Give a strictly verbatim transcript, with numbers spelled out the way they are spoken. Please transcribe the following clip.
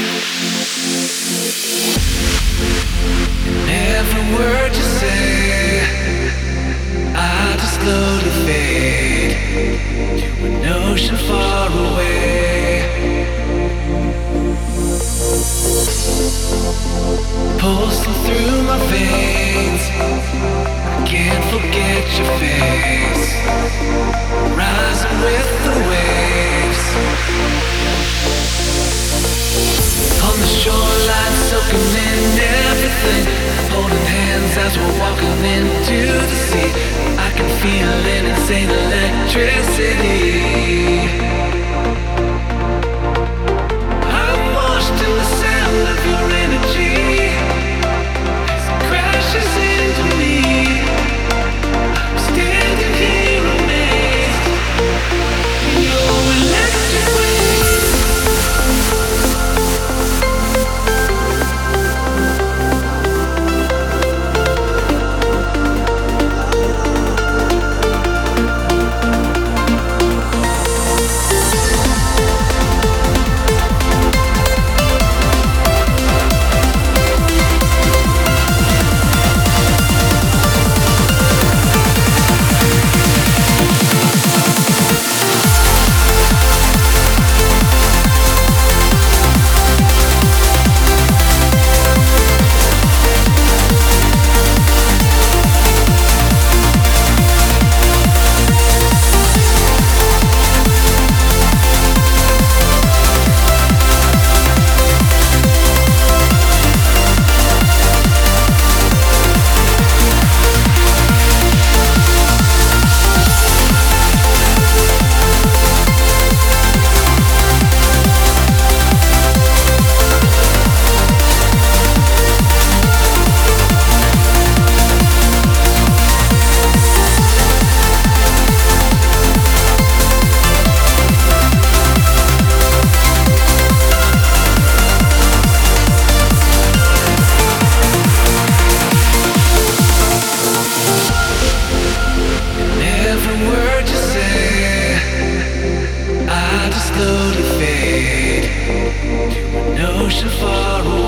Every word you say, I just slowly fade to an ocean far away. Pulsing through my veins, I can't forget your face. Rising with the waves, on the shoreline, soaking in everything, holding hands as we're walking into the sea. I can feel an insane electricity. I'm washed in the sound of your energy as it crashes into me. I'm standing here amazed in your electric waves. Slowly fade to an ocean far away.